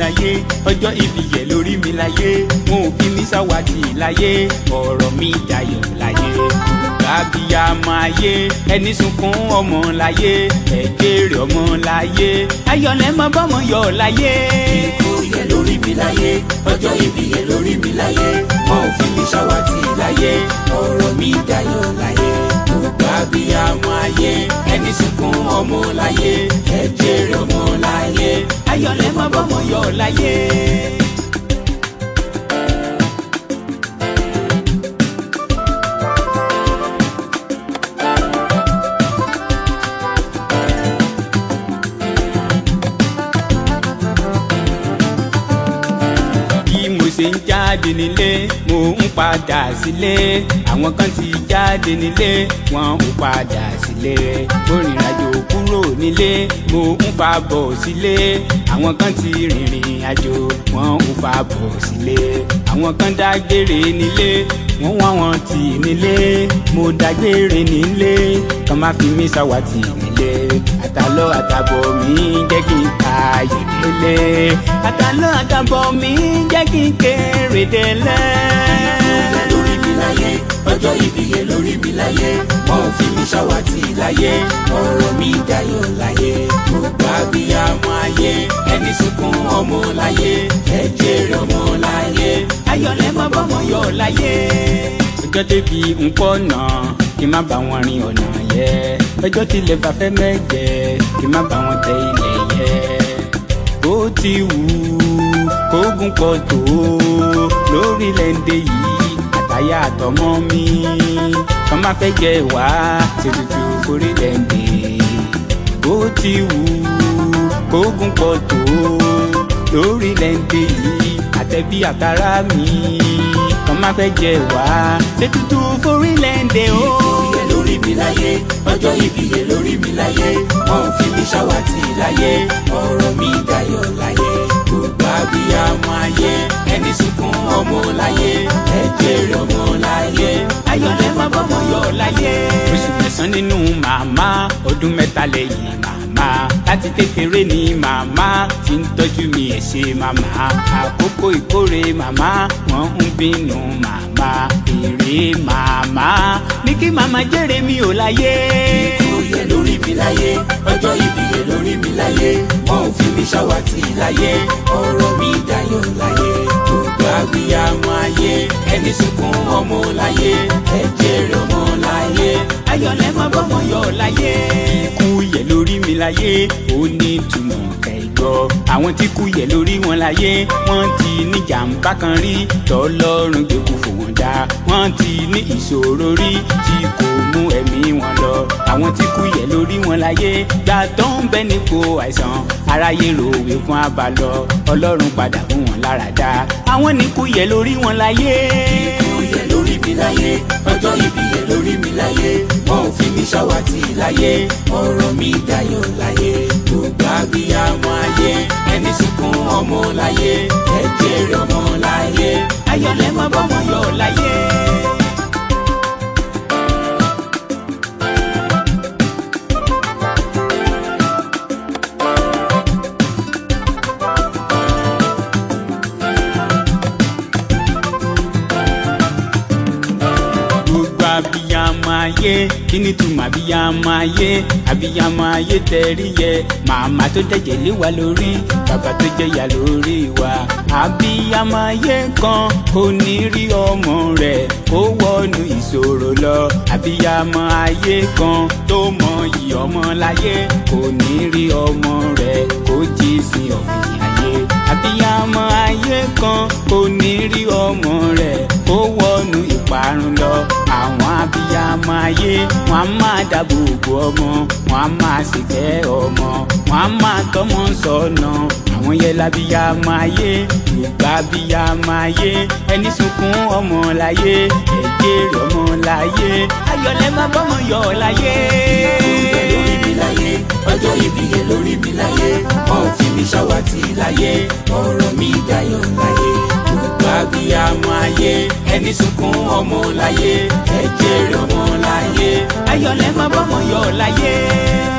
láyé ọjọ́ ìbí yẹ lórí mi láyé wọn ò fi mí ṣàwátì láyé ọ̀rọ̀ mi dayọ̀ láyé abiyamọ ayé ẹni sunkún ọmọ láyé ẹ̀jẹ̀rẹ̀ ọmọ láyé ayọ̀lẹ̀ mọ bọ́mọ yọ̀ láyé. ikú yẹ lórí mi láyé ọjọ́ ìbí yẹ lórí mi láyé wọn ò fi mí ṣàwátì láyé ọ̀rọ̀ mi dayọ̀ láyé abiyamọ ayé ẹni sunkún ọmọ láyé ẹ̀jẹ̀rẹ̀ ọmọ láyé ayọ̀lẹ̀ mọ bọ́mọ yọ̀ láyé. ṣe ń jáde nílé mo ń padà sílé àwọn kan ti jáde nílé wọn ò padà sílé mo rìnrìn àjò kúrò nílé mo ń fa bọ̀ sílé àwọn kan ti rìnrìn àjò wọn ò fa bọ̀ sílé àwọn kan dágbére nílé wọ́n wá wọn tì nílé mo dágbére nílé kàn má fi mí ṣàwátì nílé àtàlọ́ àtàbọ̀ mi jẹ́ kí n ka ìdílé àtàlọ́ àtàbọ̀ mi jẹ́ kí n kéré délé. lórí mi láyé ọjọ́ ìbí yẹ lórí mi láyé wọn ò fi mí ṣàwátì láyé ọ̀rọ̀ mi dayọ̀ láyé gbogbo abiyamọ ayé ẹni sunkún ọmọ láyé ẹ̀jẹ̀rẹ̀ ọmọ láyé ayọ̀lẹ̀ mọ bọ́mọ yọ̀ láyé. ọjọ́ débi ń pọ̀ náà kí n má bá wọn rin ọ̀nà yẹ ọjọ́ tilẹ̀ bá fẹ́ mẹ́jẹ kí n má bá wọn tẹ ilẹ̀ yẹ bó ti wù kógun pọ̀ tó lórílẹ̀‐èdè yìí àtàyà àtọmọ mi kàn má fẹ́ jẹ wá ṣètùtù orílẹ̀‐èdè bó ti wù kógun pọ̀ tó lórílẹ̀‐èdè yìí àtẹ̀bí àtàrà mi kàn má fẹ́ jẹ wá ṣètùtù orílẹ̀‐èdè o. ikú yẹ lórí mi láyé ọjọ́ ìbí yẹ lórí mi láyé wọn ò fi mí ṣàwátì láyé ọ̀rọ̀ mi dayọ̀ láyé gbogbo abiyamọ ayé ẹni sunkún ọmọ láyé ẹ̀jẹ̀rẹ̀ ọmọ láyé ayọ̀lẹ̀ mọ bọ́mọ yọ̀ láyé. oṣù kẹsàn-án nínú màmá ọdún mẹ́ta lẹ́yìn màmá láti kékeré ni màmá ti ń tọ́jú mi ẹ̀ ṣe màmá àkókò ìkórè màmá wọ́n ń bínú màmá èrè màmá ní kí màmá jèrè mi ò láyé. ikú yẹ lórí mi láyé ọjọ́ ìbí yẹ lórí mi láyé wọn ò fi mí ṣàwátì láyé ọ̀rọ̀ mi dayọ̀ láyé gbogbo abiyamọ ayé ẹni sunkún ọmọ láyé ẹ̀jẹ̀rẹ̀ ọmọ láyé ayọ̀lẹ̀ mọ bọ́mọ yọ̀ láyé. ikú yẹ lórí mi láyé ó ní ìtumọ̀ kẹ́gbọ́ àwọn tí kú yẹ lórí wọn láyé wọ́n ti ní jàǹbá kan rí tọ́lọ́run gbẹ̀kú fò wọ́n dá wọ́n ti ní ìṣòro rí tí kò mú ẹ̀mí wọn lọ àwọn tí kú yẹ lórí wọn láyé gbà tó ń bẹ nípò àìsàn aráyé rò wí fún abalọ ọlọ́run padà fún wọn lára dá àwọn ní kú yẹ lórí wọn láyé. ikú yẹ lórí mi láyé ọjọ́ ìbí yẹ lórí mi láyé wọn ò fi mí ṣàwátì láyé ọ̀rọ̀ mi dayọ̀ láyé gbogbo abiyamọ ayé ẹni sunkún ọmọ láyé ẹ̀jẹ̀rẹ̀ ọmọ láyé ayọ̀lẹ̀ mọ bọ́mọ yọ̀ láyé. abiyamọ ayé kí ni túmọ̀ abiyamọ ayé abiyamọ ayé tẹ̀rí yẹ màmá tó dẹ̀jẹ̀ lé wa lórí bàbá tó jẹ̀yà lórí wa abiyamọ ayé kan kò ní rí ọmọ rẹ̀ kó wọnú ìṣòro lọ abiyamọ ayé kan tó mọyì ọmọ láyé kò ní rí ọmọ rẹ̀ kó jí sí ọ̀fìn ayé abiyamọ ayé kan kò ní rí ọmọ rẹ̀ kó wọnú ìparun lọ àwọn abiyamọ ayé wọn á máa dáàbò bo ọmọ wọn á máa ṣìkẹ́ ọmọ wọn á máa tọ́mọ sọ́nà àwọn yẹn lábíyamọ ayé ìgbà abiyamọ ayé ẹni sunkún ọmọ láyé ẹ̀jẹ̀rẹ̀ ọmọ láyé ayọ̀lẹ̀ má bọ́mọ yọ̀ láyé. lórí mi láyé ọjọ́ ìbí yẹ lórí mi láyé wọn ò fi mí ṣàwátì láyé ọ̀rọ̀ mi dayọ̀ láyé gbogbo abiyamọ ayé ẹni sunkún ọmọ láyé ẹ̀jẹ̀rẹ̀ ọmọ láyé ayọ̀lẹ̀ má bọ́mọ yọ̀ láyé.